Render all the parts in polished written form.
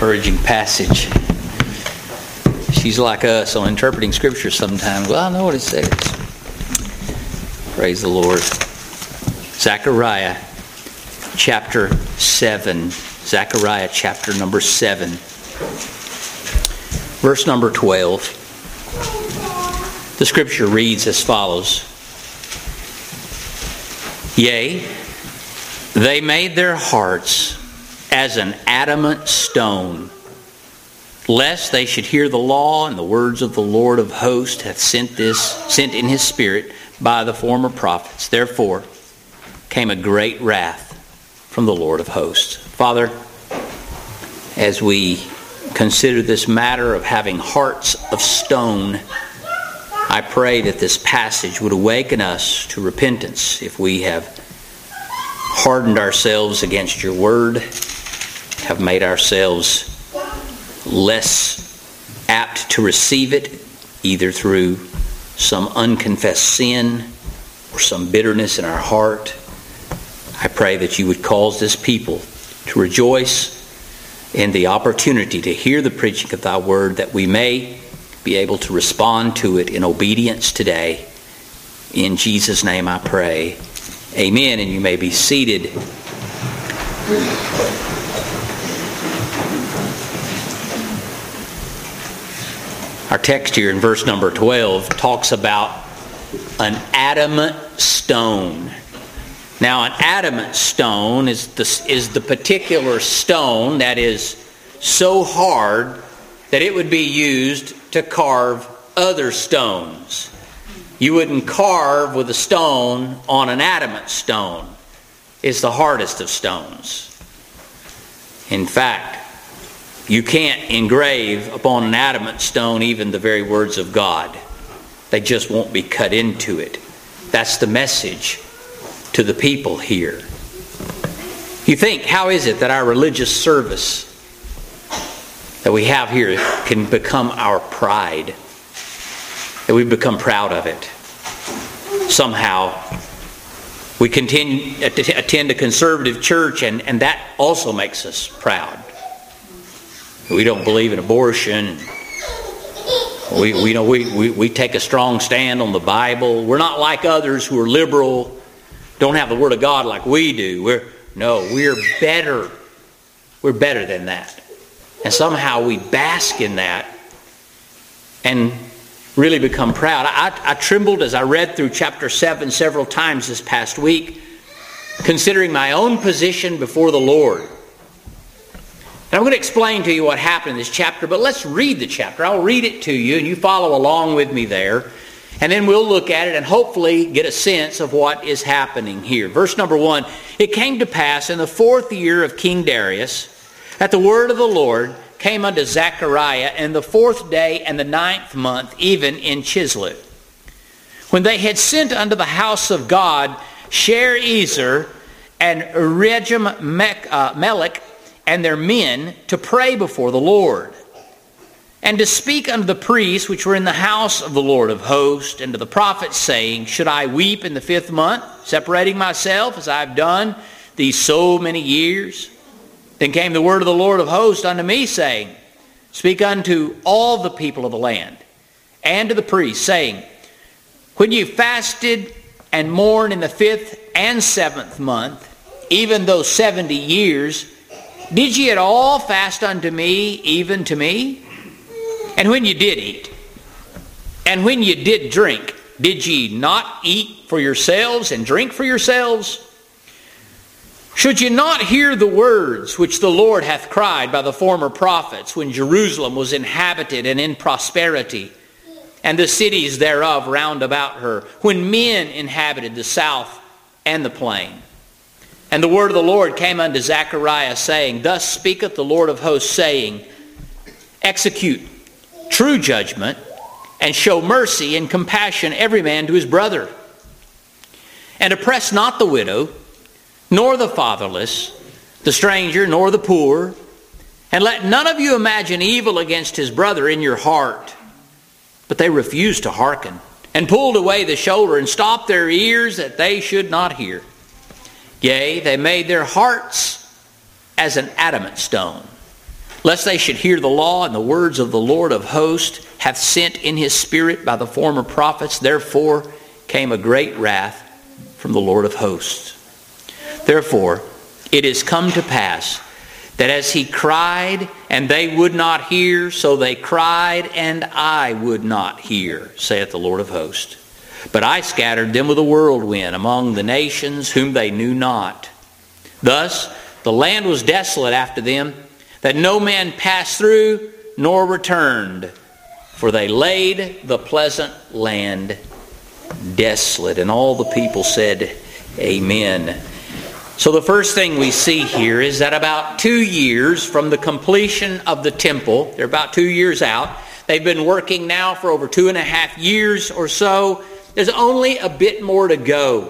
encouraging passage. She's like us on interpreting Scripture sometimes. Well, I know what it says. Praise the Lord. Zechariah chapter 7. Zechariah chapter number 7. Verse number 12. The Scripture reads as follows. Yea, they made their hearts as an adamant stone, lest they should hear the law and the words of the Lord of hosts hath sent in his Spirit by the former prophets. Therefore came a great wrath from the Lord of hosts. Father, as we consider this matter of having hearts of stone, I pray that this passage would awaken us to repentance if we have hardened ourselves against your word, have made ourselves less apt to receive it, either through some unconfessed sin or some bitterness in our heart. I pray that you would cause this people to rejoice in the opportunity to hear the preaching of thy word, that we may be able to respond to it in obedience today. In Jesus' name I pray. Amen. And you may be seated. Our text here in verse number 12 talks about an adamant stone. Now, an adamant stone is the particular stone that is so hard that it would be used to carve other stones. You wouldn't carve with a stone on an adamant stone. It's the hardest of stones. In fact, you can't engrave upon an adamant stone even the very words of God. They just won't be cut into it. That's the message to the people here. You think, how is it that our religious service that we have here can become our pride? That we become proud of it. Somehow, we continue to attend a conservative church, and that also makes us proud. We don't believe in abortion. We take a strong stand on the Bible. We're not like others who are liberal, don't have the Word of God like we do. We're better. We're better than that. And somehow we bask in that and really become proud. I trembled as I read through chapter 7 several times this past week, considering my own position before the Lord. And I'm going to explain to you what happened in this chapter, but let's read the chapter. I'll read it to you, and you follow along with me there. And then we'll look at it and hopefully get a sense of what is happening here. Verse number 1, it came to pass in the 4th year of King Darius that the word of the Lord came unto Zechariah in the 4th day and the 9th month, even in Chislev, when they had sent unto the house of God Sherezer and Regem-melech and their men to pray before the Lord, and to speak unto the priests which were in the house of the Lord of hosts, and to the prophets, saying, should I weep in the 5th month, separating myself as I have done these so many years? Then came the word of the Lord of hosts unto me, saying, speak unto all the people of the land, and to the priests, saying, when you fasted and mourned in the 5th and 7th month, even those 70 years, did ye at all fast unto me, even to me? And when you did eat, and when you did drink, did ye not eat for yourselves and drink for yourselves? Should ye not hear the words which the Lord hath cried by the former prophets, when Jerusalem was inhabited and in prosperity, and the cities thereof round about her, when men inhabited the south and the plain? And the word of the Lord came unto Zechariah, saying, thus speaketh the Lord of hosts, saying, execute true judgment, and show mercy and compassion every man to his brother. And oppress not the widow, nor the fatherless, the stranger, nor the poor. And let none of you imagine evil against his brother in your heart. But they refused to hearken, and pulled away the shoulder, and stopped their ears that they should not hear. Yea, they made their hearts as an adamant stone, lest they should hear the law and the words of the Lord of hosts hath sent in his Spirit by the former prophets. Therefore came a great wrath from the Lord of hosts. Therefore it is come to pass that as he cried and they would not hear, so they cried and I would not hear, saith the Lord of hosts. But I scattered them with a whirlwind among the nations whom they knew not. Thus the land was desolate after them, that no man passed through nor returned, for they laid the pleasant land desolate. And all the people said, Amen. So the first thing we see here is that about 2 years from the completion of the temple, they're about 2 years out. They've been working now for over 2.5 years or so. There's only a bit more to go.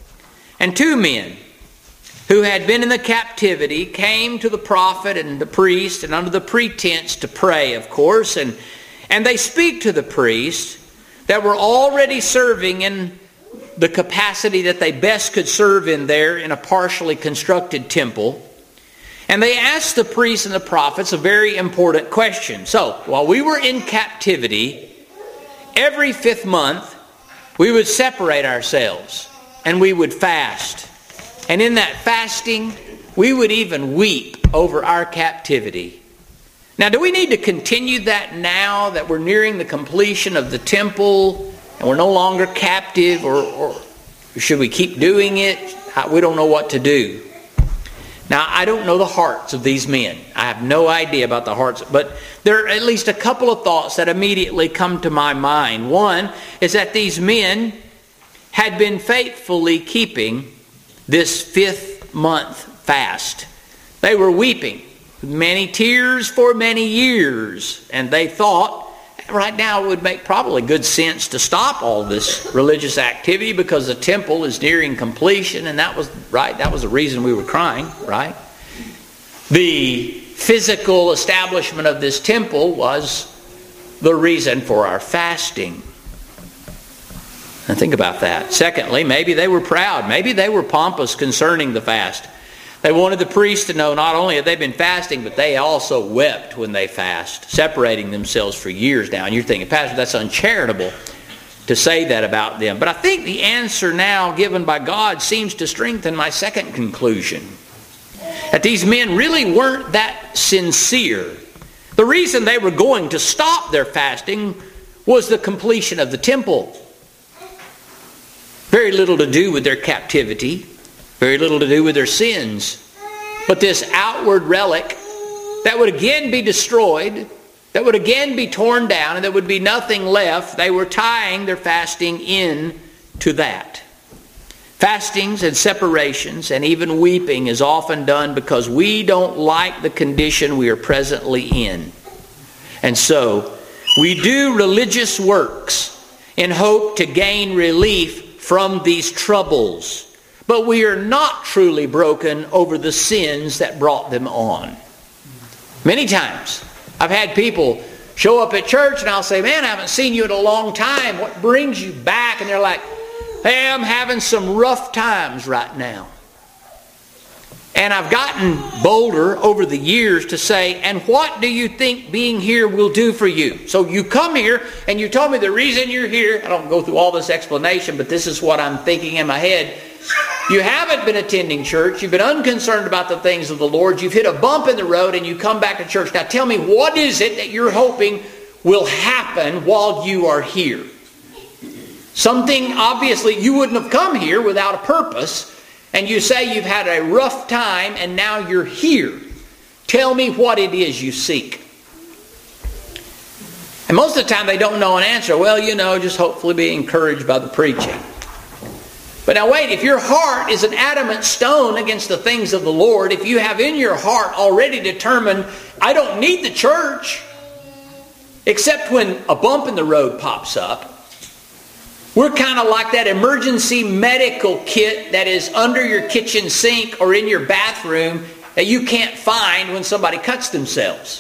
And 2 men who had been in the captivity came to the prophet and the priest, and under the pretense to pray, of course, and they speak to the priest that were already serving in the capacity that they best could serve in there in a partially constructed temple. And they asked the priests and the prophets a very important question. So, while we were in captivity, every 5th month we would separate ourselves and we would fast. And in that fasting, we would even weep over our captivity. Now, do we need to continue that now that we're nearing the completion of the temple and we're no longer captive, or should we keep doing it? We don't know what to do. Now, I don't know the hearts of these men. I have no idea about the hearts, but there are at least a couple of thoughts that immediately come to my mind. One is that these men had been faithfully keeping this 5th month fast. They were weeping with many tears for many years, and they thought right now it would make probably good sense to stop all this religious activity because the temple is nearing completion, and that was right. That was the reason we were crying, right? The physical establishment of this temple was the reason for our fasting. And think about that. Secondly, maybe they were proud. Maybe they were pompous concerning the fast. They wanted the priests to know not only have they been fasting, but they also wept when they fast, separating themselves for years now. And you're thinking, Pastor, that's uncharitable to say that about them. But I think the answer now given by God seems to strengthen my second conclusion. That these men really weren't that sincere. The reason they were going to stop their fasting was the completion of the temple. Very little to do with their captivity. Very little to do with their sins. But this outward relic that would again be destroyed, that would again be torn down, and there would be nothing left, they were tying their fasting in to that. Fastings and separations and even weeping is often done because we don't like the condition we are presently in. And so we do religious works in hope to gain relief from these troubles. But we are not truly broken over the sins that brought them on. Many times I've had people show up at church and I'll say, man, I haven't seen you in a long time. What brings you back? And they're like, hey, I'm having some rough times right now. And I've gotten bolder over the years to say, and what do you think being here will do for you? So you come here and you told me the reason you're here. I don't go through all this explanation, but this is what I'm thinking in my head. You haven't been attending church. You've been unconcerned about the things of the Lord. You've hit a bump in the road and you come back to church. Now tell me, what is it that you're hoping will happen while you are here? Something, obviously, you wouldn't have come here without a purpose. And you say you've had a rough time and now you're here. Tell me what it is you seek. And most of the time they don't know an answer. Well, just hopefully be encouraged by the preaching. But now wait, if your heart is an adamant stone against the things of the Lord, if you have in your heart already determined, I don't need the church, except when a bump in the road pops up, we're kind of like that emergency medical kit that is under your kitchen sink or in your bathroom that you can't find when somebody cuts themselves.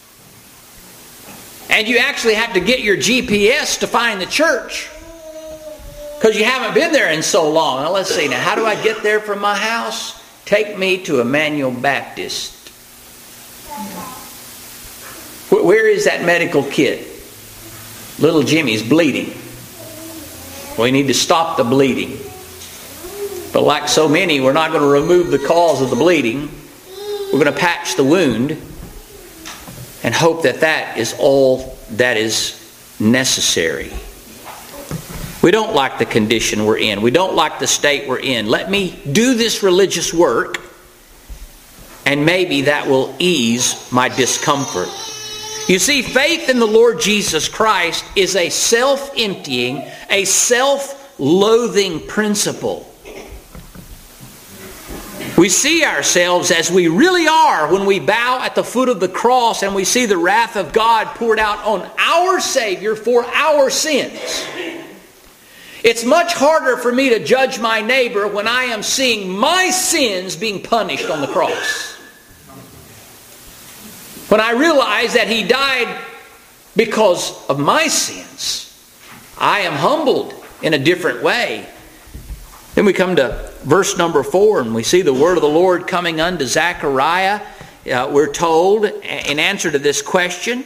And you actually have to get your GPS to find the church. Because you haven't been there in so long. Now let's see. Now how do I get there from my house? Take me to Emmanuel Baptist. Where is that medical kit? Little Jimmy's bleeding. We need to stop the bleeding. But like so many, we're not going to remove the cause of the bleeding. We're going to patch the wound and hope that that is all that is necessary. We don't like the condition we're in. We don't like the state we're in. Let me do this religious work, and maybe that will ease my discomfort. You see, faith in the Lord Jesus Christ is a self-emptying, a self-loathing principle. We see ourselves as we really are when we bow at the foot of the cross and we see the wrath of God poured out on our Savior for our sins. It's much harder for me to judge my neighbor when I am seeing my sins being punished on the cross. When I realize that He died because of my sins, I am humbled in a different way. Then we come to verse number 4, and we see the word of the Lord coming unto Zechariah. We're told in answer to this question.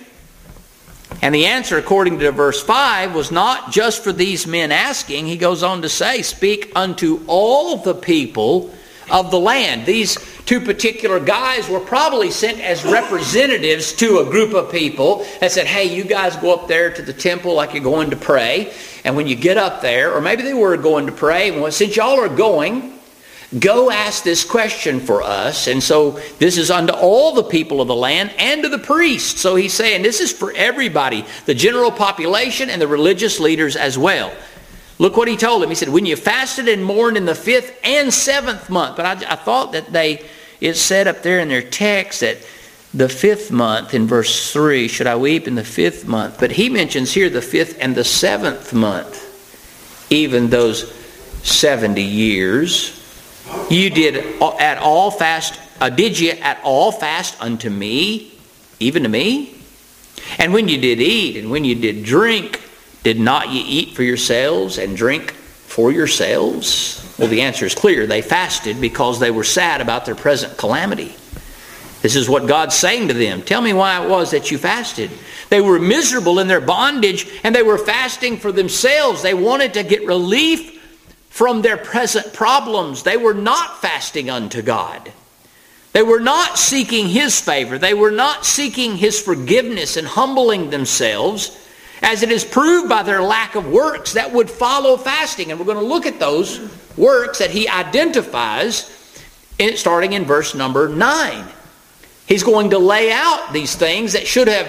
And the answer, according to verse 5, was not just for these men asking. He goes on to say, speak unto all the people of the land. These two particular guys were probably sent as representatives to a group of people that said, hey, you guys go up there to the temple like you're going to pray. And when you get up there, or maybe they were going to pray, well, since y'all are going, go ask this question for us. And so this is unto all the people of the land and to the priests. So he's saying this is for everybody, the general population and the religious leaders as well. Look what he told them. He said, when you fasted and mourned in the 5th and 7th month. But I thought that it said up there in their text that the 5th month in verse 3, should I weep in the 5th month? But he mentions here the 5th and the 7th month, even those 70 years. You did at all fast, did you at all fast unto me, even to me? And when you did eat and when you did drink, did not ye eat for yourselves and drink for yourselves? Well, the answer is clear. They fasted because they were sad about their present calamity. This is what God's saying to them. Tell me why it was that you fasted. They were miserable in their bondage and they were fasting for themselves. They wanted to get relief from their present problems. They were not fasting unto God. They were not seeking His favor. They were not seeking His forgiveness and humbling themselves, as it is proved by their lack of works that would follow fasting. And we're going to look at those works that he identifies starting in verse number 9. He's going to lay out these things that should have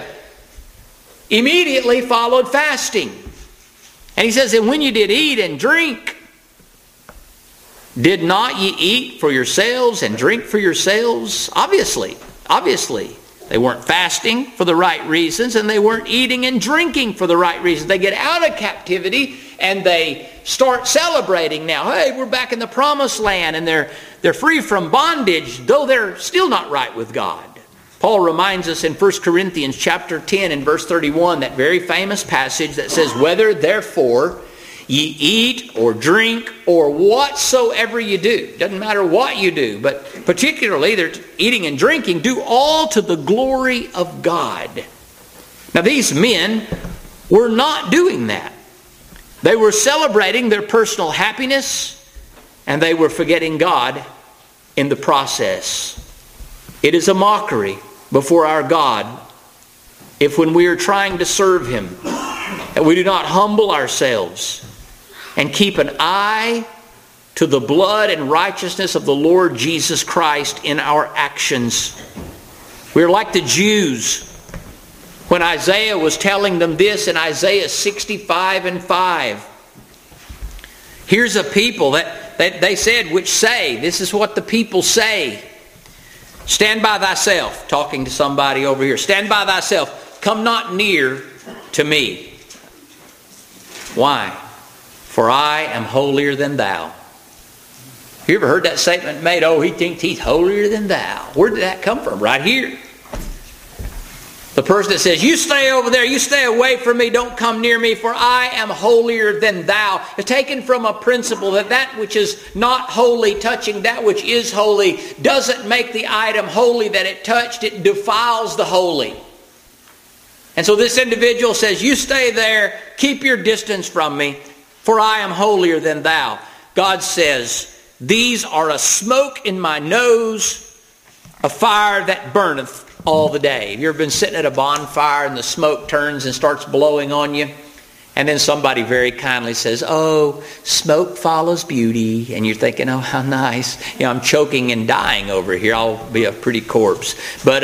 immediately followed fasting. And he says, and when you did eat and drink, did not ye eat for yourselves and drink for yourselves? Obviously. They weren't fasting for the right reasons, and they weren't eating and drinking for the right reasons. They get out of captivity and they start celebrating now. Hey, we're back in the promised land, and they're free from bondage, though they're still not right with God. Paul reminds us in 1 Corinthians chapter 10 and verse 31, that very famous passage that says, whether therefore ye eat or drink or whatsoever you do. Doesn't matter what you do, but particularly they're eating and drinking, do all to the glory of God. Now these men were not doing that. They were celebrating their personal happiness and they were forgetting God in the process. It is a mockery before our God if when we are trying to serve Him that we do not humble ourselves and keep an eye to the blood and righteousness of the Lord Jesus Christ in our actions. We're like the Jews when Isaiah was telling them this in Isaiah 65 and 5. Here's a people that they said, which say, this is what the people say. Stand by thyself, talking to somebody over here. Stand by thyself. Come not near to me. Why? For I am holier than thou. You ever heard that statement made? Oh, he thinks he's holier than thou. Where did that come from? Right here. The person that says, you stay over there, you stay away from me, don't come near me, for I am holier than thou, is taken from a principle that which is not holy, touching that which is holy, doesn't make the item holy that it touched, it defiles the holy. And so this individual says, you stay there, keep your distance from me, for I am holier than thou. God says, these are a smoke in my nose, a fire that burneth all the day. Have you ever been sitting at a bonfire and the smoke turns and starts blowing on you? And then somebody very kindly says, oh, smoke follows beauty. And you're thinking, oh, how nice. I'm choking and dying over here. I'll be a pretty corpse. But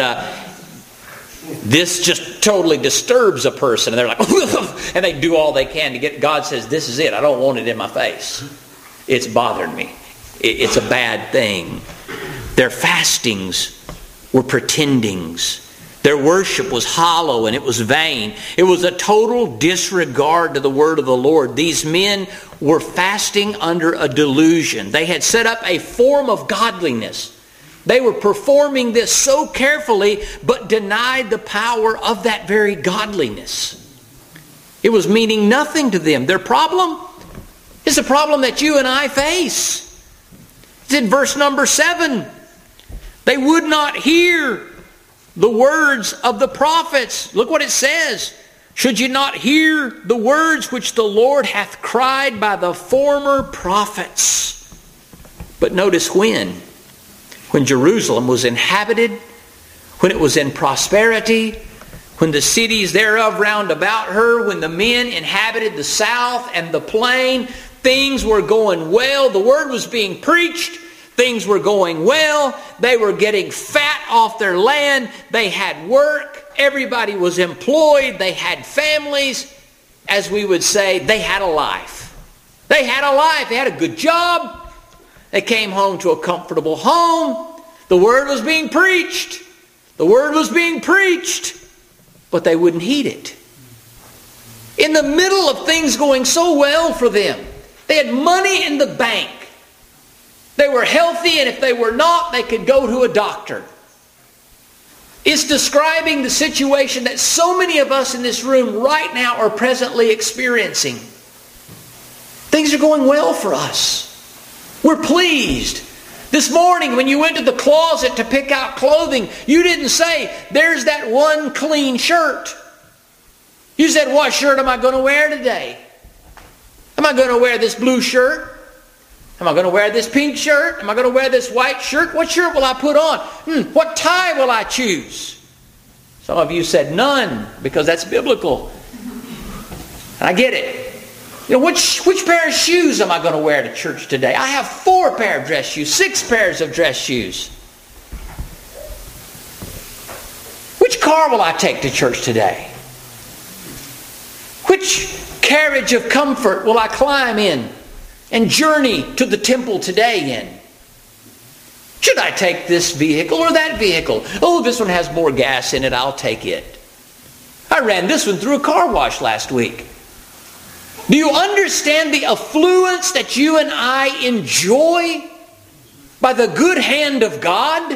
this just totally disturbs a person. And they're like, and they do all they can to get. God says, this is it. I don't want it in my face. It's bothering me. It's a bad thing. Their fastings were pretendings. Their worship was hollow and it was vain. It was a total disregard to the word of the Lord. These men were fasting under a delusion. They had set up a form of godliness. They were performing this so carefully, but denied the power of that very godliness. It was meaning nothing to them. Their problem is the problem that you and I face. It's in verse number 7. They would not hear the words of the prophets. Look what it says. Should you not hear the words which the Lord hath cried by the former prophets? But notice when Jerusalem was inhabited, when it was in prosperity, when the cities thereof round about her, when the men inhabited the south and the plain, things were going well. The word was being preached. Things were going well. They were getting fat off their land. They had work. Everybody was employed. They had families. As we would say, they had a life. They had a life. They had a good job. They came home to a comfortable home. The word was being preached. The word was being preached. But they wouldn't heed it. In the middle of things going so well for them, they had money in the bank. They were healthy, and if they were not, they could go to a doctor. It's describing the situation that so many of us in this room right now are presently experiencing. Things are going well for us. We're pleased. This morning when you went to the closet to pick out clothing, you didn't say, there's that one clean shirt. You said, what shirt am I going to wear today? Am I going to wear this blue shirt? Am I going to wear this pink shirt? Am I going to wear this white shirt? What shirt will I put on? What tie will I choose? Some of you said none, because that's biblical. And I get it. Which pair of shoes am I going to wear to church today? I have 4 pair of dress shoes, 6 pairs of dress shoes. Which car will I take to church today? Which carriage of comfort will I climb in and journey to the temple today in? Should I take this vehicle or that vehicle? Oh, this one has more gas in it. I'll take it. I ran this one through a car wash last week. Do you understand the affluence that you and I enjoy by the good hand of God?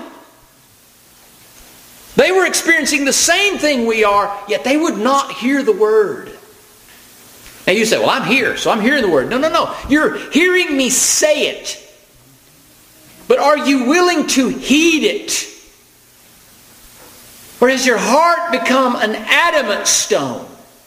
They were experiencing the same thing we are, yet they would not hear the word. Now you say, well, I'm here, so I'm hearing the word. No. You're hearing me say it. But are you willing to heed it? Or has your heart become an adamant stone?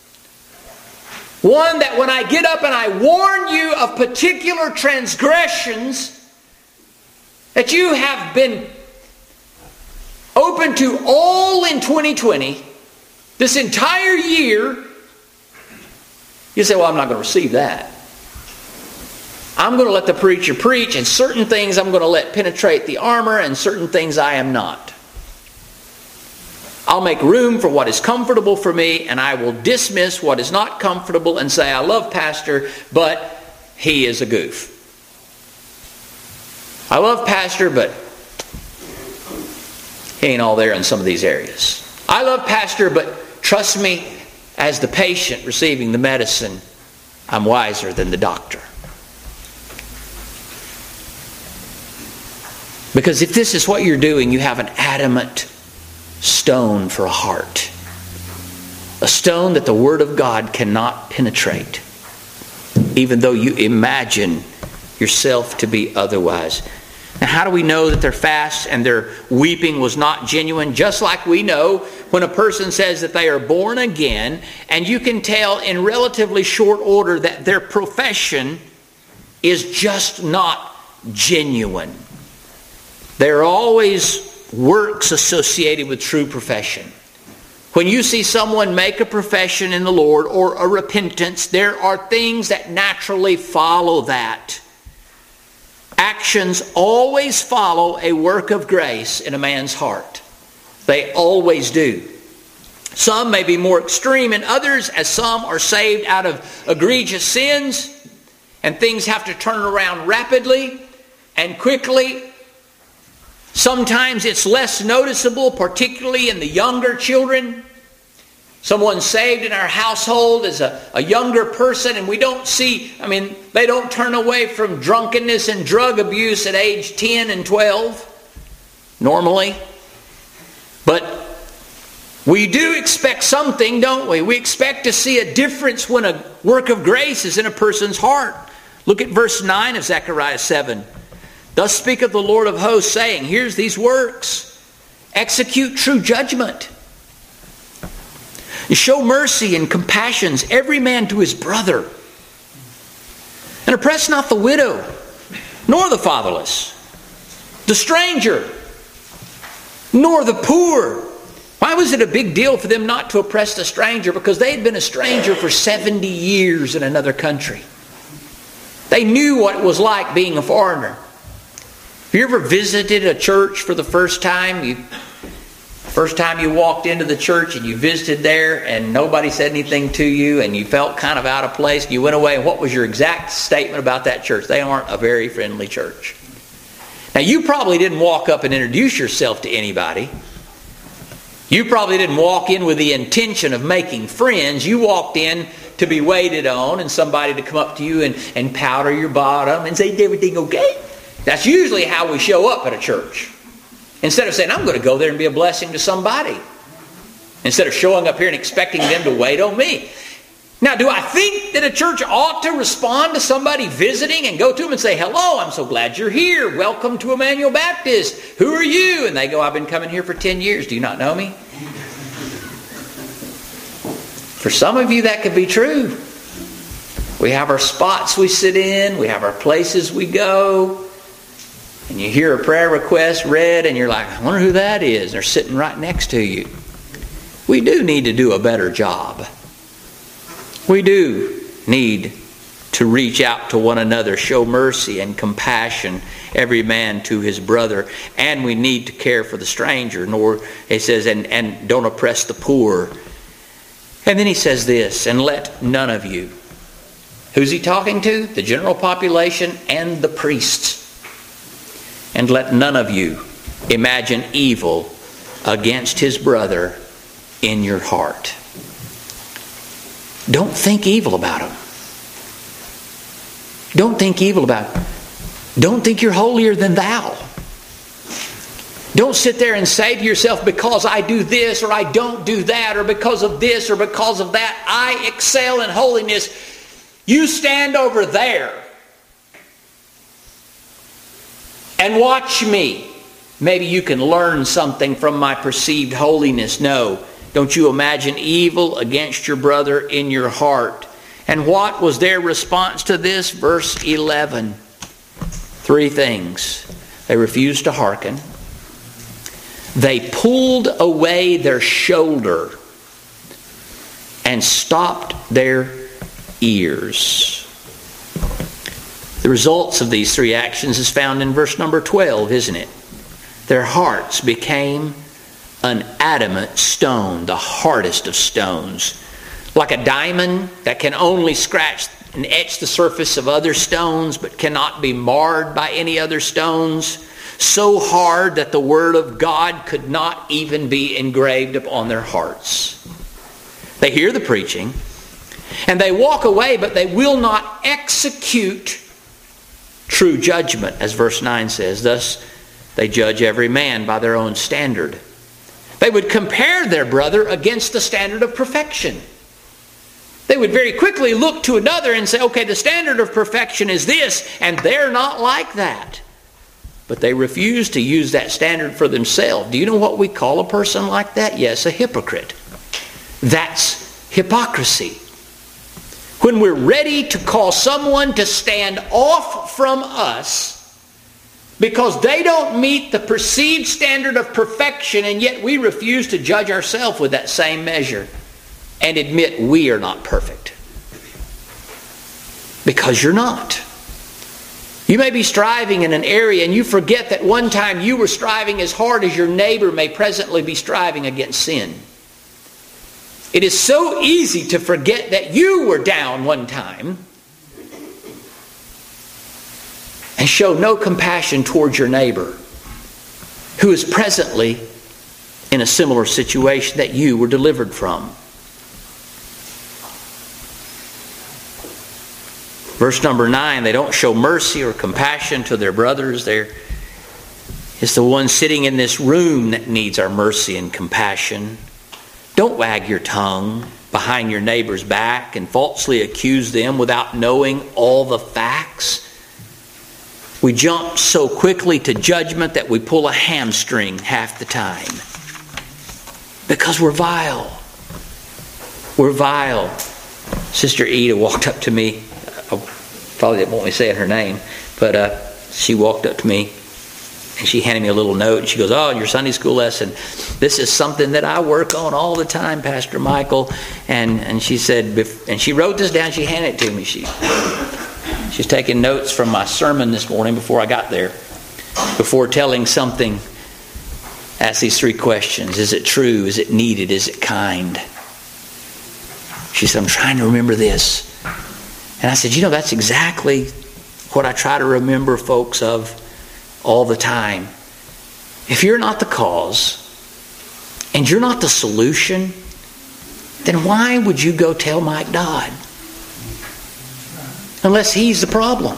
One that when I get up and I warn you of particular transgressions that you have been open to all in 2020, this entire year, you say, well, I'm not going to receive that. I'm going to let the preacher preach, and certain things I'm going to let penetrate the armor, and certain things I am not. I'll make room for what is comfortable for me, and I will dismiss what is not comfortable and say, I love Pastor, but he is a goof. I love Pastor, but he ain't all there in some of these areas. I love Pastor, but trust me, as the patient receiving the medicine, I'm wiser than the doctor. Because if this is what you're doing, you have an adamant stone for a heart. A stone that the Word of God cannot penetrate, even though you imagine yourself to be otherwise. Now, how do we know that their fast and their weeping was not genuine? Just like we know when a person says that they are born again, and you can tell in relatively short order that their profession is just not genuine. There are always works associated with true profession. When you see someone make a profession in the Lord or a repentance, there are things that naturally follow that. Actions always follow a work of grace in a man's heart. They always do. Some may be more extreme than others, as some are saved out of egregious sins, and things have to turn around rapidly and quickly. Sometimes it's less noticeable, particularly in the younger children. Someone saved in our household is a younger person, and we don't see, they don't turn away from drunkenness and drug abuse at age 10 and 12, normally. But we do expect something, don't we? We expect to see a difference when a work of grace is in a person's heart. Look at verse 9 of Zechariah 7. Thus speaketh the Lord of hosts, saying, here's these works. Execute true judgment. Show mercy and compassions, every man to his brother. And oppress not the widow, nor the fatherless, the stranger, nor the poor. Why was it a big deal for them not to oppress the stranger? Because they had been a stranger for 70 years in another country. They knew what it was like being a foreigner. Have you ever visited a church for the first time? First time you walked into the church and you visited there and nobody said anything to you and you felt kind of out of place. You went away, and what was your exact statement about that church? They aren't a very friendly church. Now, you probably didn't walk up and introduce yourself to anybody. You probably didn't walk in with the intention of making friends. You walked in to be waited on and somebody to come up to you and powder your bottom and say, is everything okay? That's usually how we show up at a church. Instead of saying, I'm going to go there and be a blessing to somebody. Instead of showing up here and expecting them to wait on me. Now, do I think that a church ought to respond to somebody visiting and go to them and say, hello, I'm so glad you're here. Welcome to Emmanuel Baptist. Who are you? And they go, I've been coming here for 10 years. Do you not know me? For some of you, that could be true. We have our spots we sit in. We have our places we go. And you hear a prayer request read and you're like, I wonder who that is. They're sitting right next to you. We do need to do a better job. We do need to reach out to one another, show mercy and compassion, every man to his brother. And we need to care for the stranger. Nor, it says, and don't oppress the poor. And then he says this, and let none of you. Who's he talking to? The general population and the priests. And let none of you imagine evil against his brother in your heart. Don't think evil about him. Don't think evil about him. Don't think you're holier than thou. Don't sit there and say to yourself, because I do this or I don't do that, or because of this or because of that, I excel in holiness. You stand over there and watch me. Maybe you can learn something from my perceived holiness. No, don't you imagine evil against your brother in your heart. And what was their response to this? Verse 11. 3 things. They refused to hearken. They pulled away their shoulder and stopped their ears. The results of these 3 actions is found in verse number 12, isn't it? Their hearts became an adamant stone, the hardest of stones. Like a diamond that can only scratch and etch the surface of other stones, but cannot be marred by any other stones. So hard that the Word of God could not even be engraved upon their hearts. They hear the preaching, and they walk away, but they will not execute true judgment, as verse 9 says. Thus, they judge every man by their own standard. They would compare their brother against the standard of perfection. They would very quickly look to another and say, okay, the standard of perfection is this, and they're not like that. but they refuse to use that standard for themselves. Do you know what we call a person like that? Yes, a hypocrite. That's hypocrisy. When we're ready to call someone to stand off from us because they don't meet the perceived standard of perfection, and yet we refuse to judge ourselves with that same measure and admit we are not perfect. Because you're not. You may be striving in an area and you forget that one time you were striving as hard as your neighbor may presently be striving against sin. It is so easy to forget that you were down one time and show no compassion towards your neighbor who is presently in a similar situation that you were delivered from. Verse number 9, they don't show mercy or compassion to their brothers. It's the one sitting in this room that needs our mercy and compassion. Don't wag your tongue behind your neighbor's back and falsely accuse them without knowing all the facts. We jump so quickly to judgment that we pull a hamstring half the time. Because we're vile. We're vile. Sister Eda walked up to me. Probably didn't want me saying her name, but she walked up to me and she handed me a little note. And she goes, "Oh, in your Sunday school lesson, this is something that I work on all the time, Pastor Michael." And she said, and she wrote this down. She handed it to me. She's taking notes from my sermon this morning before I got there. Before telling something, ask these 3 questions: is it true? Is it needed? Is it kind? She said, "I'm trying to remember this." And I said, that's exactly what I try to remember folks of all the time. If you're not the cause and you're not the solution, then why would you go tell Mike Dodd? Unless he's the problem.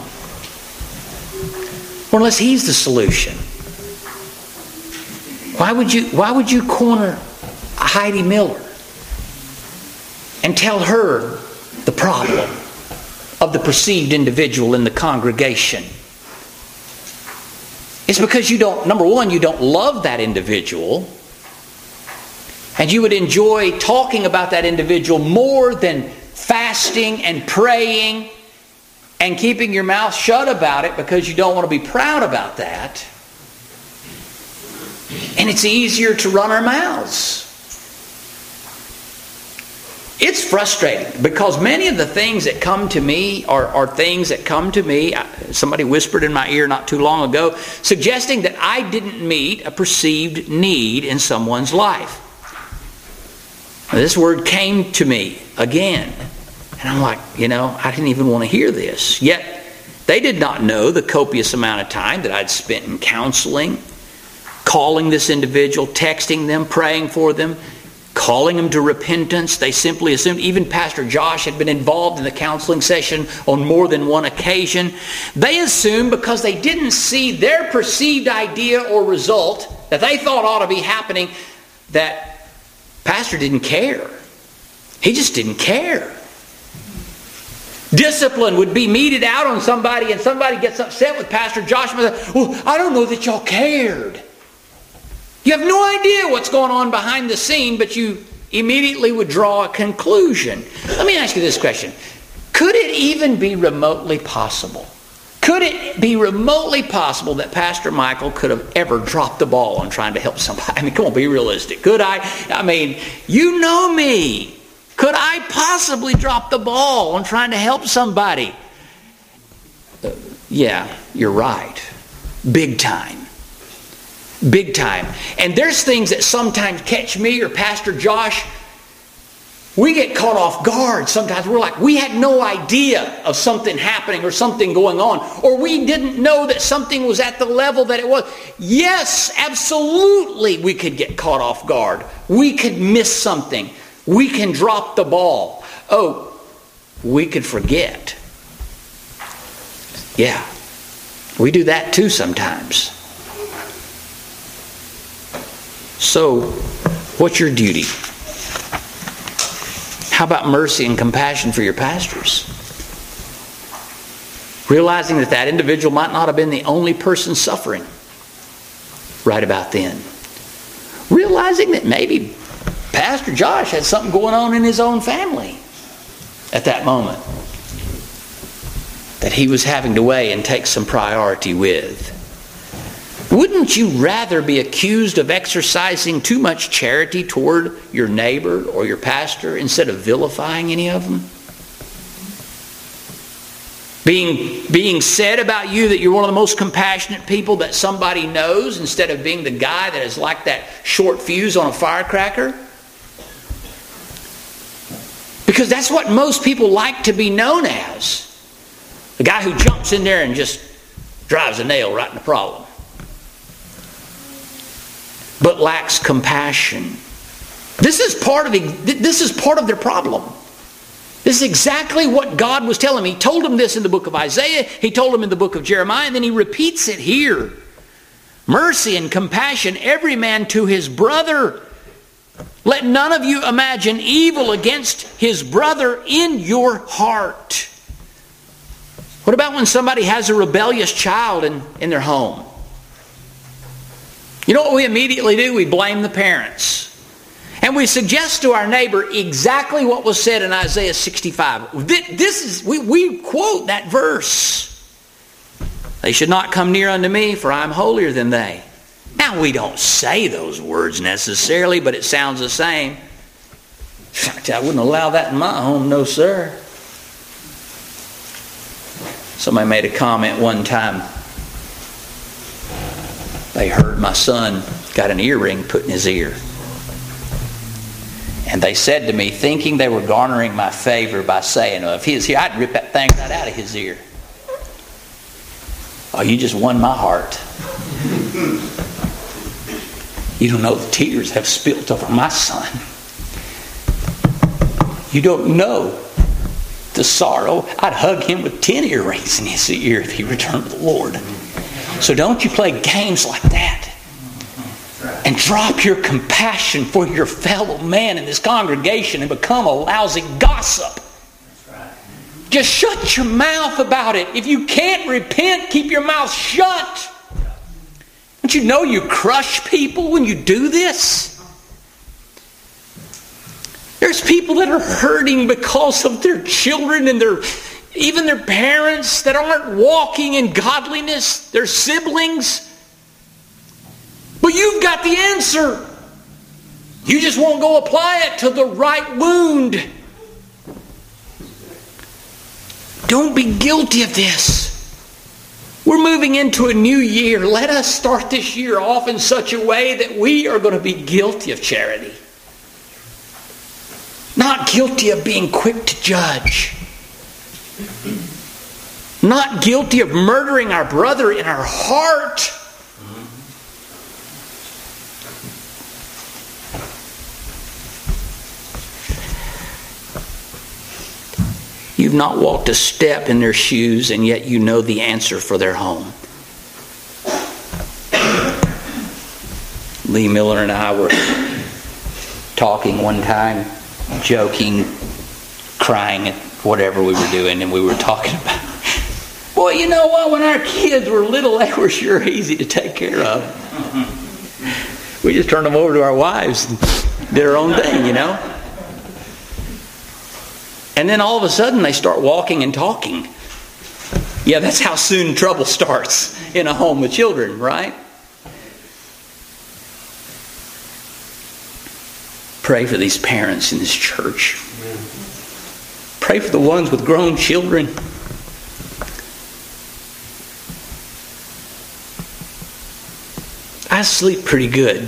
Or unless he's the solution. Why would you corner Heidi Miller and tell her the problem of the perceived individual in the congregation? It's because you don't love that individual, and you would enjoy talking about that individual more than fasting and praying and keeping your mouth shut about it because you don't want to be proud about that. And it's easier to run our mouths. It's frustrating because many of the things that come to me are things that come to me. Somebody whispered in my ear not too long ago, suggesting that I didn't meet a perceived need in someone's life. This word came to me again. And I'm like, I didn't even want to hear this. Yet they did not know the copious amount of time that I'd spent in counseling, calling this individual, texting them, praying for them, calling them to repentance. They simply assumed, even Pastor Josh had been involved in the counseling session on more than one occasion. They assumed because they didn't see their perceived idea or result that they thought ought to be happening, that Pastor didn't care. He just didn't care. Discipline would be meted out on somebody and somebody gets upset with Pastor Josh and says, "Well, I don't know that y'all cared." You have no idea what's going on behind the scene, but you immediately would draw a conclusion. Let me ask you this question. Could it even be remotely possible? Could it be remotely possible that Pastor Michael could have ever dropped the ball on trying to help somebody? I mean, come on, be realistic. Could I? I mean, you know me. Could I possibly drop the ball on trying to help somebody? Yeah, you're right. Big time. Big time. And there's things that sometimes catch me or Pastor Josh. We get caught off guard. Sometimes we're like, we had no idea of something happening or something going on. Or we didn't know that something was at the level that it was. Yes, absolutely we could get caught off guard. We could miss something. We can drop the ball. Oh, we could forget. Yeah, we do that too sometimes. So, what's your duty? How about mercy and compassion for your pastors? Realizing that individual might not have been the only person suffering. right about then. Realizing that maybe Pastor Josh had something going on in his own family at that moment that he was having to weigh and take some priority with. Wouldn't you rather be accused of exercising too much charity toward your neighbor or your pastor instead of vilifying any of them? Being said about you that you're one of the most compassionate people that somebody knows instead of being the guy that is like that short fuse on a firecracker? Because that's what most people like to be known as. The guy who jumps in there and just drives a nail right in the problem. But lacks compassion. This is part of their problem. This is exactly what God was telling me. He told them this in the book of Isaiah. He told them in the book of Jeremiah. And then he repeats it here. Mercy and compassion, every man to his brother. Let none of you imagine evil against his brother in your heart. What about when somebody has a rebellious child in their home? You know what we immediately do? We blame the parents. And we suggest to our neighbor exactly what was said in Isaiah 65. We quote that verse. They should not come near unto me, for I am holier than they. Now, we don't say those words necessarily, but it sounds the same. I wouldn't allow that in my home, no sir. Somebody made a comment one time. They heard my son got an earring put in his ear. And they said to me, thinking they were garnering my favor by saying, if he was here, I'd rip that thing right out of his ear. Oh, you just won my heart. You don't know the tears have spilt over my son. You don't know the sorrow. I'd hug him with 10 earrings in his ear if he returned to the Lord. So don't you play games like that. And drop your compassion for your fellow man in this congregation and become a lousy gossip. Just shut your mouth about it. If you can't repent, keep your mouth shut. Don't you know you crush people when you do this? There's people that are hurting because of their children and even their parents that aren't walking in godliness, their siblings. But you've got the answer. You just won't go apply it to the right wound. Don't be guilty of this. We're moving into a new year. Let us start this year off in such a way that we are going to be guilty of charity. Not guilty of being quick to judge. Not guilty of murdering our brother in our heart. You've not walked a step in their shoes, and yet you know the answer for their home. Lee Miller and I were talking one time, joking, crying at whatever we were doing, and we were talking about, boy, you know what? When our kids were little, they were sure easy to take care of. We just turned them over to our wives and did our own thing, you know. And then all of a sudden they start walking and talking. Yeah, that's how soon trouble starts in a home with children, right? Pray for these parents in this church. Pray for the ones with grown children. I sleep pretty good.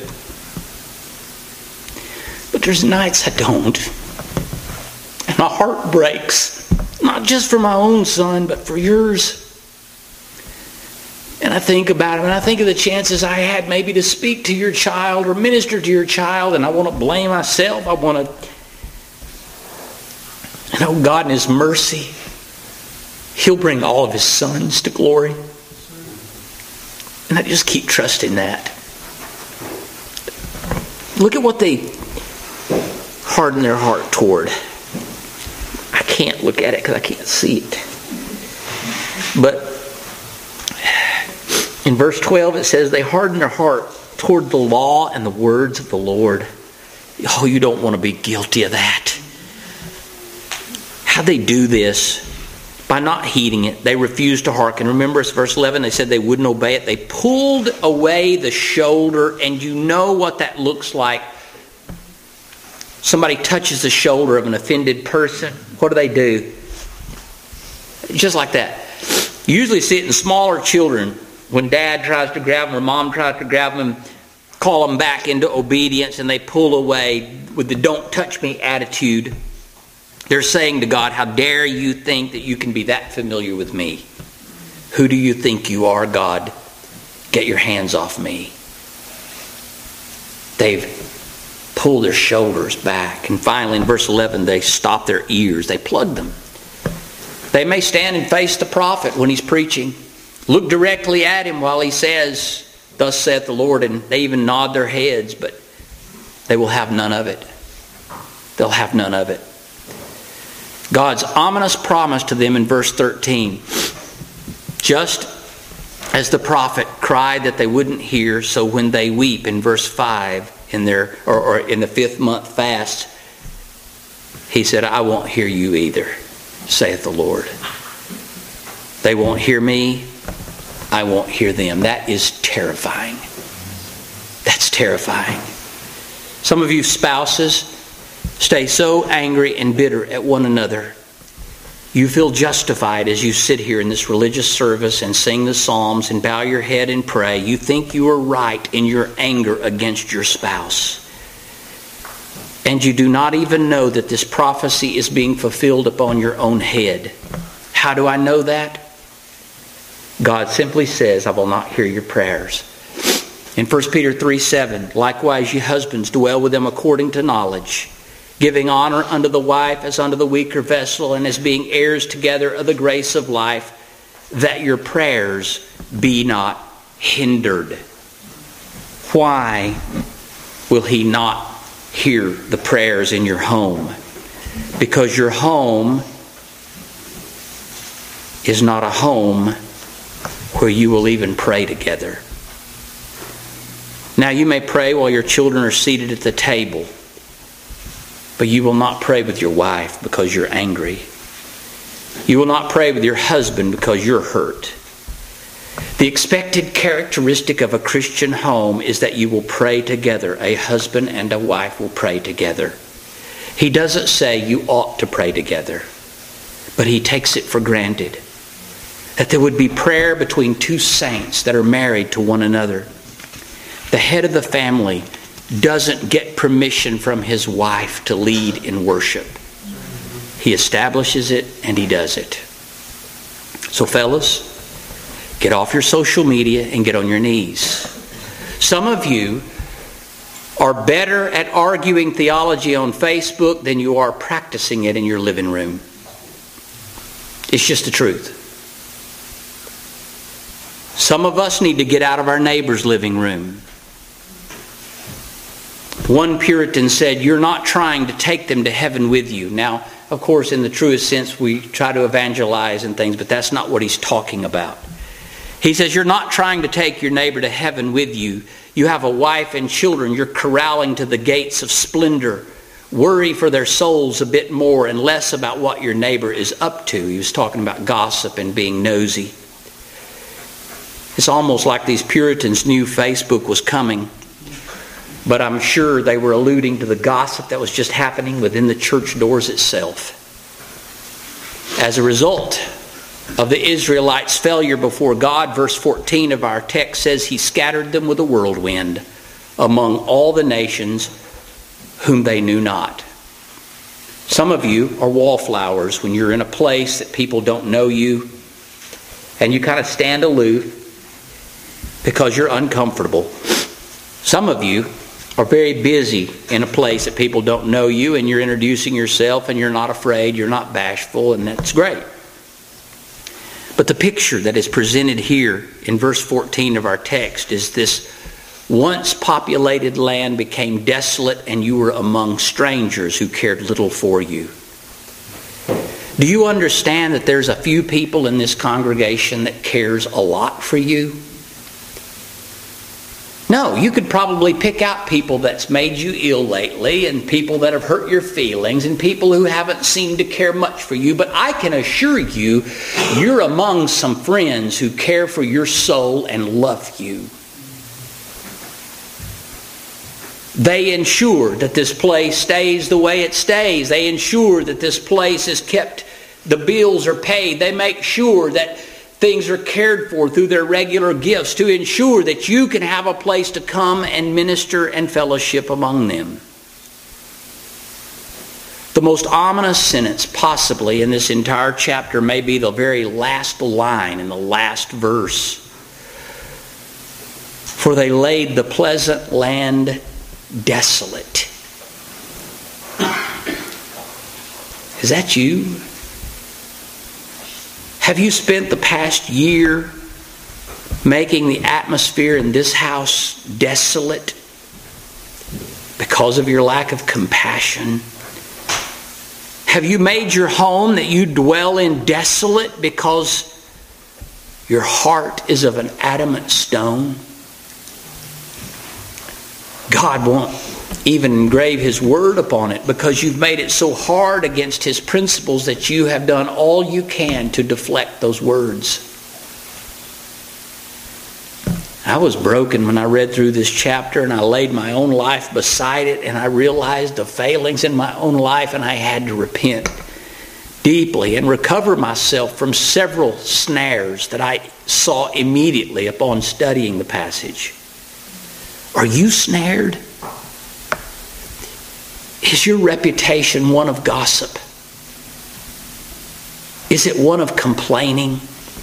But there's nights I don't. And my heart breaks, not just for my own son, but for yours. And I think about it, and I think of the chances I had maybe to speak to your child or minister to your child, and I want to blame myself. I want to... And oh, God in His mercy, He'll bring all of His sons to glory. And I just keep trusting that. Look at what they harden their heart toward. I can't look at it because I can't see it. But in verse 12 it says they harden their heart toward the law and the words of the Lord. Oh, you don't want to be guilty of that. How they do this? By not heeding it. They refused to hearken. Remember, it's verse 11. They said they wouldn't obey it. They pulled away the shoulder, and you know what that looks like. Somebody touches the shoulder of an offended person. What do? Just like that. You usually see it in smaller children. When dad tries to grab them or mom tries to grab them, call them back into obedience, and they pull away with the don't touch me attitude. They're saying to God, how dare you think that you can be that familiar with me? Who do you think you are, God? Get your hands off me. They've pulled their shoulders back. And finally, in verse 11, they stop their ears. They plug them. They may stand and face the prophet when he's preaching. Look directly at him while he says, thus saith the Lord, and they even nod their heads, but they will have none of it. They'll have none of it. God's ominous promise to them in verse 13. Just as the prophet cried that they wouldn't hear, so when they weep in verse 5 in their or in the 5th month fast, he said, I won't hear you either, saith the Lord. They won't hear me, I won't hear them. That is terrifying. That's terrifying. Some of you spouses stay so angry and bitter at one another. You feel justified as you sit here in this religious service and sing the Psalms and bow your head and pray. You think you are right in your anger against your spouse. And you do not even know that this prophecy is being fulfilled upon your own head. How do I know that? God simply says, I will not hear your prayers. In 1 Peter 3:7, likewise ye husbands dwell with them according to knowledge, giving honor unto the wife as unto the weaker vessel, and as being heirs together of the grace of life, that your prayers be not hindered. Why will he not hear the prayers in your home? Because your home is not a home where you will even pray together. Now you may pray while your children are seated at the table, but you will not pray with your wife because you're angry. You will not pray with your husband because you're hurt. The expected characteristic of a Christian home is that you will pray together. A husband and a wife will pray together. He doesn't say you ought to pray together, but he takes it for granted that there would be prayer between two saints that are married to one another. The head of the family doesn't get permission from his wife to lead in worship. He establishes it and he does it. So fellas, get off your social media and get on your knees. Some of you are better at arguing theology on Facebook than you are practicing it in your living room. It's just the truth. Some of us need to get out of our neighbor's living room. One Puritan said, you're not trying to take them to heaven with you. Now, of course, in the truest sense, we try to evangelize and things, but that's not what he's talking about. He says, you're not trying to take your neighbor to heaven with you. You have a wife and children. You're corralling to the gates of splendor. Worry for their souls a bit more and less about what your neighbor is up to. He was talking about gossip and being nosy. It's almost like these Puritans knew Facebook was coming, but I'm sure they were alluding to the gossip that was just happening within the church doors itself. As a result of the Israelites' failure before God, verse 14 of our text says he scattered them with a whirlwind among all the nations whom they knew not. Some of you are wallflowers when you're in a place that people don't know you and you kind of stand aloof because you're uncomfortable. Some of you are very busy in a place that people don't know you and you're introducing yourself and you're not afraid, you're not bashful, and that's great. But the picture that is presented here in verse 14 of our text is this: once populated land became desolate and you were among strangers who cared little for you. Do you understand that there's a few people in this congregation that cares a lot for you? No, you could probably pick out people that's made you ill lately and people that have hurt your feelings and people who haven't seemed to care much for you. But I can assure you, you're among some friends who care for your soul and love you. They ensure that this place stays the way it stays. They ensure that this place is kept, the bills are paid. They make sure that things are cared for through their regular gifts to ensure that you can have a place to come and minister and fellowship among them. The most ominous sentence possibly in this entire chapter may be the very last line in the last verse. For they laid the pleasant land desolate. Is that you? Have you spent the past year making the atmosphere in this house desolate because of your lack of compassion? Have you made your home that you dwell in desolate because your heart is of an adamant stone? God won't even engrave His word upon it because you've made it so hard against His principles that you have done all you can to deflect those words. I was broken when I read through this chapter and I laid my own life beside it and I realized the failings in my own life and I had to repent deeply and recover myself from several snares that I saw immediately upon studying the passage. Are you snared? Is your reputation one of gossip? Is it one of complaining?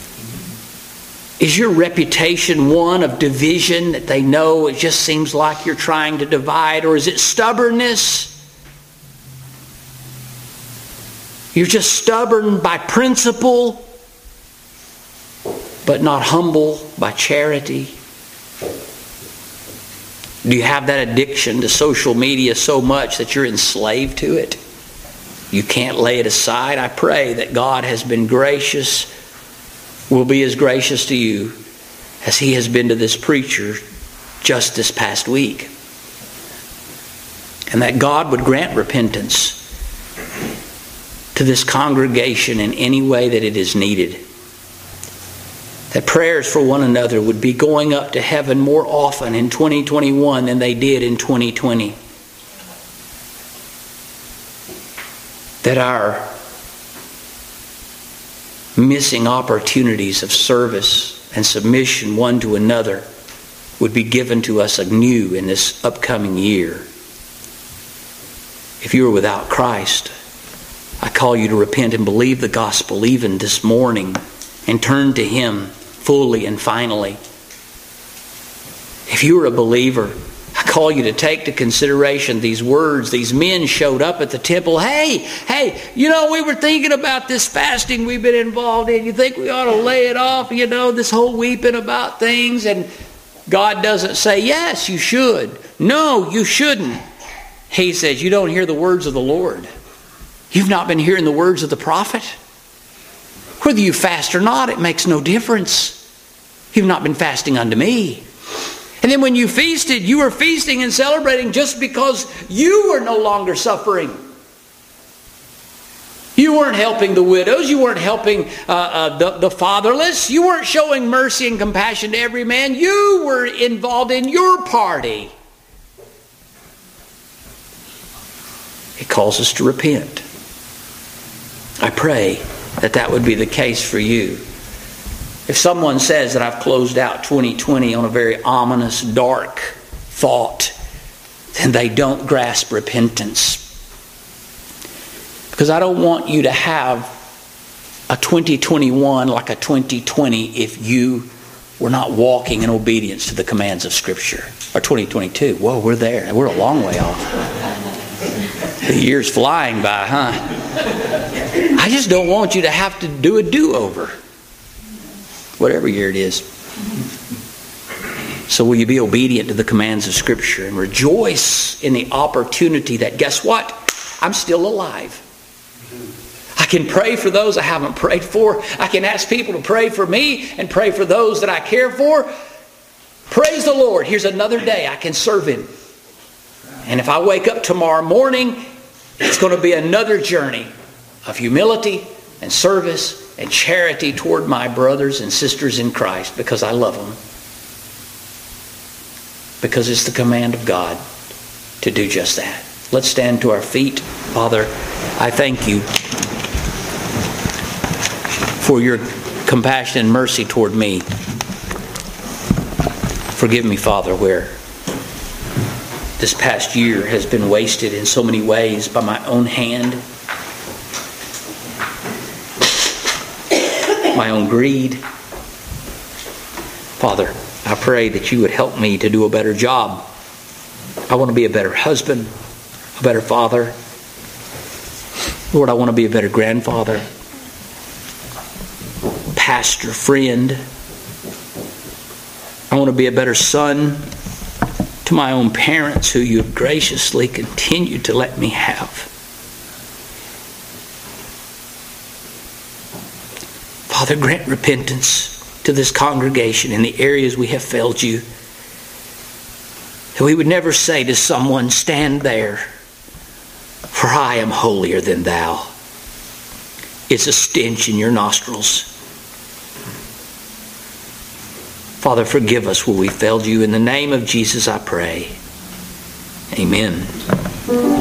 Is your reputation one of division that they know it just seems like you're trying to divide? Or is it stubbornness? You're just stubborn by principle, but not humble by charity. Do you have that addiction to social media so much that you're enslaved to it? You can't lay it aside. I pray that God has been gracious, will be as gracious to you as He has been to this preacher just this past week. And that God would grant repentance to this congregation in any way that it is needed. That prayers for one another would be going up to heaven more often in 2021 than they did in 2020. That our missing opportunities of service and submission one to another would be given to us anew in this upcoming year. If you are without Christ, I call you to repent and believe the gospel even this morning and turn to Him fully and finally. If you are a believer, I call you to take to consideration these words. These men showed up at the temple. Hey, we were thinking about this fasting we've been involved in. You think we ought to lay it off? This whole weeping about things. And God doesn't say, yes, you should. No, you shouldn't. He says, you don't hear the words of the Lord. You've not been hearing the words of the prophet. Whether you fast or not, it makes no difference. You've not been fasting unto me. And then when you feasted, you were feasting and celebrating just because you were no longer suffering. You weren't helping the widows. You weren't helping the fatherless. You weren't showing mercy and compassion to every man. You were involved in your party. It calls us to repent. I pray that would be the case for you. If someone says that I've closed out 2020 on a very ominous, dark thought, then they don't grasp repentance. Because I don't want you to have a 2021 like a 2020 if you were not walking in obedience to the commands of Scripture. Or 2022. Whoa, we're there. We're a long way off. The year's flying by, huh? I just don't want you to have to do a do-over. Whatever year it is. So will you be obedient to the commands of Scripture and rejoice in the opportunity that, guess what? I'm still alive. I can pray for those I haven't prayed for. I can ask people to pray for me and pray for those that I care for. Praise the Lord. Here's another day I can serve Him. And if I wake up tomorrow morning, it's going to be another journey of humility and service and charity toward my brothers and sisters in Christ, because I love them. Because it's the command of God to do just that. Let's stand to our feet. Father, I thank You for Your compassion and mercy toward me. Forgive me, Father, where this past year has been wasted in so many ways by my own hand, my own greed. Father, I pray that You would help me to do a better job. I want to be a better husband, a better father. Lord, I want to be a better grandfather, pastor, friend. I want to be a better son to my own parents, who You have graciously continued to let me have. Father, grant repentance to this congregation in the areas we have failed You. That we would never say to someone, stand there, for I am holier than thou. It's a stench in Your nostrils. Father, forgive us where we failed You. In the name of Jesus I pray. Amen.